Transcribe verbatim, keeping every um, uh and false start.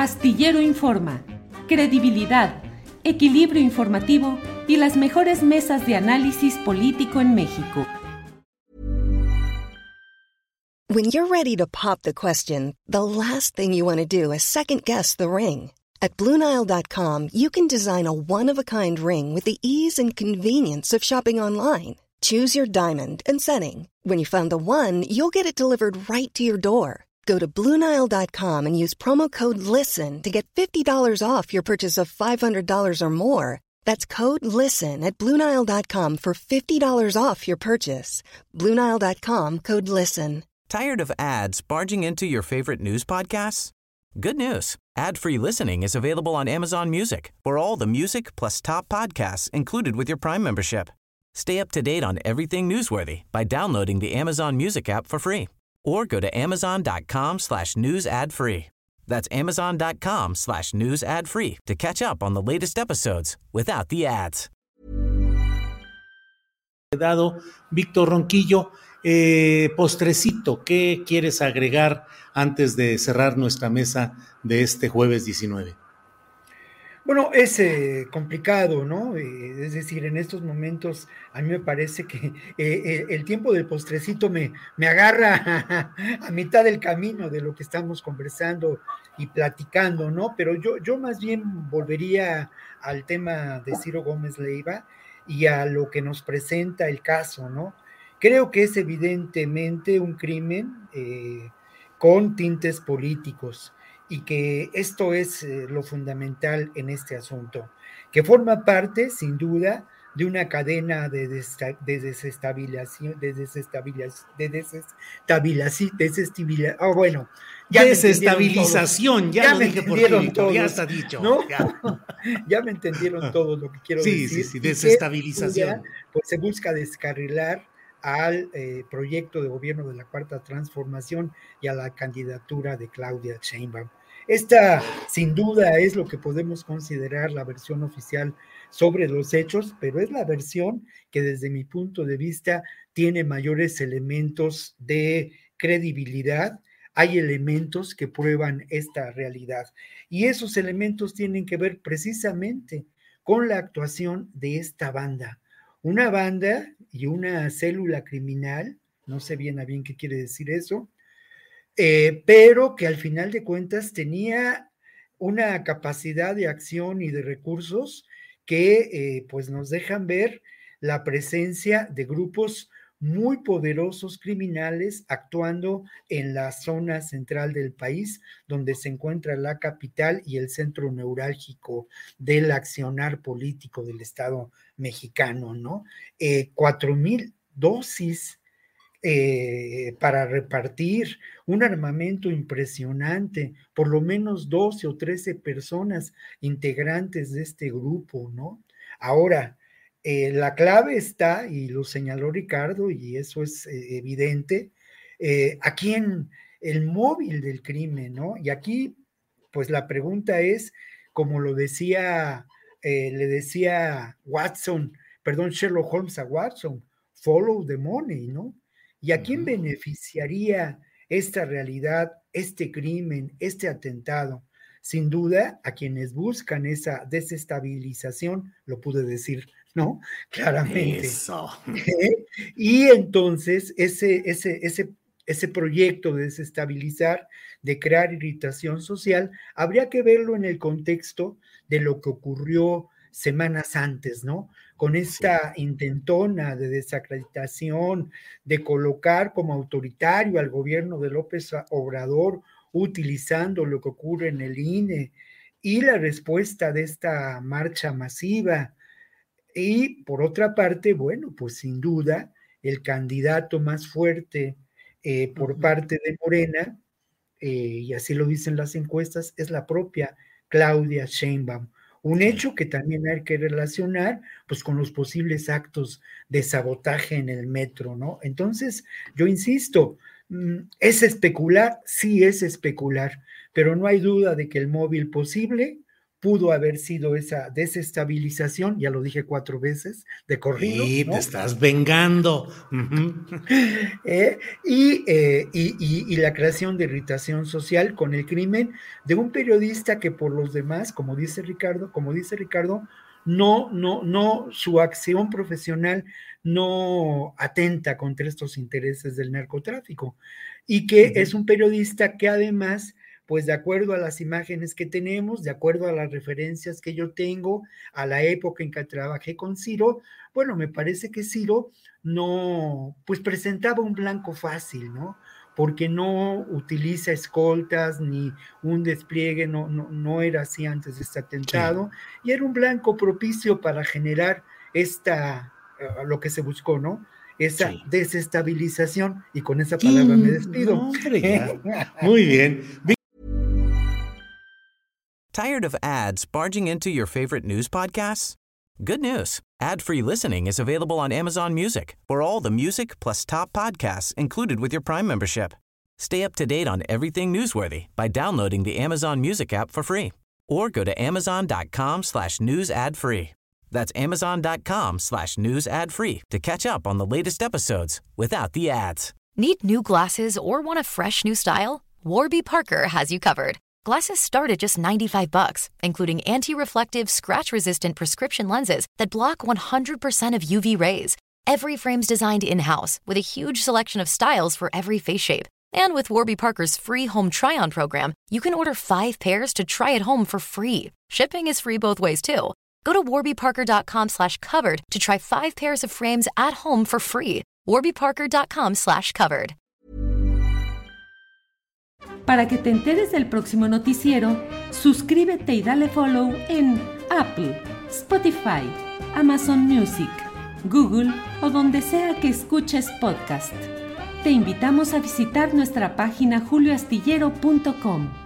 Astillero Informa, credibilidad, equilibrio informativo y las mejores mesas de análisis político en México. When you're ready to pop the question, the last thing you want to do is second-guess the ring. At Blue Nile dot com, you can design a one-of-a-kind ring with the ease and convenience of shopping online. Choose your diamond and setting. When you find the one, you'll get it delivered right to your door. Go to Blue Nile dot com and use promo code LISTEN to get fifty dollars off your purchase of five hundred dollars or more. That's code LISTEN at Blue Nile dot com for fifty dollars off your purchase. Blue Nile dot com, code LISTEN. Tired of ads barging into your favorite news podcasts? Good news. Ad-free listening is available on Amazon Music for all the music plus top podcasts included with your Prime membership. Stay up to date on everything newsworthy by downloading the Amazon Music app for free or go to amazon.com slash news ad free. That's amazon.com slash news ad free to catch up on the latest episodes without the ads. Dado Víctor Ronquillo, eh, postrecito, ¿qué quieres agregar antes de cerrar nuestra mesa de este jueves diecinueve? Bueno, es eh, complicado, ¿no? Eh, es decir, en estos momentos a mí me parece que eh, eh, el tiempo del postrecito me, me agarra a, a mitad del camino de lo que estamos conversando y platicando, ¿no? Pero yo, yo más bien volvería al tema de Ciro Gómez Leiva y a lo que nos presenta el caso, ¿no? Creo que es evidentemente un crimen eh, con tintes políticos, y que esto es eh, lo fundamental en este asunto, que forma parte, sin duda, de una cadena de, desta- de desestabilización, de desestabilización, de desestabilización, desestabilización, oh, bueno, ya desestabilización, ya, ya lo dije por ti, Víctor, ya está dicho. ¿No? Ya. Ya me entendieron todo lo que quiero sí, decir. Sí, sí, desestabilización. Duda, pues se busca descarrilar al eh, proyecto de gobierno de la Cuarta Transformación y a la candidatura de Claudia Sheinbaum. Esta, sin duda, es lo que podemos considerar la versión oficial sobre los hechos, pero es la versión que desde mi punto de vista tiene mayores elementos de credibilidad. Hay elementos que prueban esta realidad y esos elementos tienen que ver precisamente con la actuación de esta banda. Una banda y una célula criminal, no sé bien a bien qué quiere decir eso, Eh, pero que al final de cuentas tenía una capacidad de acción y de recursos que eh, pues nos dejan ver la presencia de grupos muy poderosos criminales actuando en la zona central del país, donde se encuentra la capital y el centro neurálgico del accionar político del Estado mexicano, ¿no? Eh, cuatro mil dosis Eh, para repartir, un armamento impresionante, por lo menos doce o trece personas integrantes de este grupo, ¿no? Ahora, eh, la clave está, y lo señaló Ricardo, y eso es eh, evidente, eh, aquí en el móvil del crimen, ¿no? Y aquí, pues la pregunta es, como lo decía, eh, le decía Watson, perdón, Sherlock Holmes a Watson, follow the money, ¿no? ¿Y a quién beneficiaría esta realidad, este crimen, este atentado? Sin duda, a quienes buscan esa desestabilización, lo pude decir, ¿no? Claramente. Eso. ¿Eh? Y entonces, ese, ese, ese, ese proyecto de desestabilizar, de crear irritación social, habría que verlo en el contexto de lo que ocurrió semanas antes, ¿no? Con esta sí. intentona de desacreditación, de colocar como autoritario al gobierno de López Obrador, utilizando lo que ocurre en el I N E, y la respuesta de esta marcha masiva. Y por otra parte, bueno, pues sin duda, el candidato más fuerte eh, por uh-huh. parte de Morena, eh, y así lo dicen las encuestas, es la propia Claudia Sheinbaum. Un hecho que también hay que relacionar pues con los posibles actos de sabotaje en el metro, ¿no? Entonces, yo insisto, ¿es especular? Sí es especular, pero no hay duda de que el móvil posible pudo haber sido esa desestabilización, ya lo dije cuatro veces, de corrido. Sí, ¿no? te estás vengando. Uh-huh. eh, y, eh, y, y, y la creación de irritación social con el crimen de un periodista que por los demás, como dice Ricardo, como dice Ricardo, no, no, no, su acción profesional no atenta contra estos intereses del narcotráfico, y que uh-huh. es un periodista que además, pues de acuerdo a las imágenes que tenemos, de acuerdo a las referencias que yo tengo, a la época en que trabajé con Ciro, bueno, me parece que Ciro no, pues presentaba un blanco fácil, ¿no? Porque no utiliza escoltas ni un despliegue, no, no, no era así antes de este atentado, sí. y era un blanco propicio para generar esta, uh, lo que se buscó, ¿no? Esa sí. desestabilización, y con esa palabra me despido. No, hombre, ya. Muy bien. Tired of ads barging into your favorite news podcasts? Good news. Ad-free listening is available on Amazon Music for all the music plus top podcasts included with your Prime membership. Stay up to date on everything newsworthy by downloading the Amazon Music app for free or go to amazon.com slash news ad free. That's amazon.com slash news ad free to catch up on the latest episodes without the ads. Need new glasses or want a fresh new style? Warby Parker has you covered. Glasses start at just ninety-five bucks, including anti-reflective, scratch-resistant prescription lenses that block one hundred percent of U V rays. Every frame's designed in-house with a huge selection of styles for every face shape. And with Warby Parker's free home try-on program, you can order five pairs to try at home for free. Shipping is free both ways, too. Go to warbyparker.com slash covered to try five pairs of frames at home for free. warbyparker.com slash covered. Para que te enteres del próximo noticiero, suscríbete y dale follow en Apple, Spotify, Amazon Music, Google o donde sea que escuches podcast. Te invitamos a visitar nuestra página julio astillero punto com.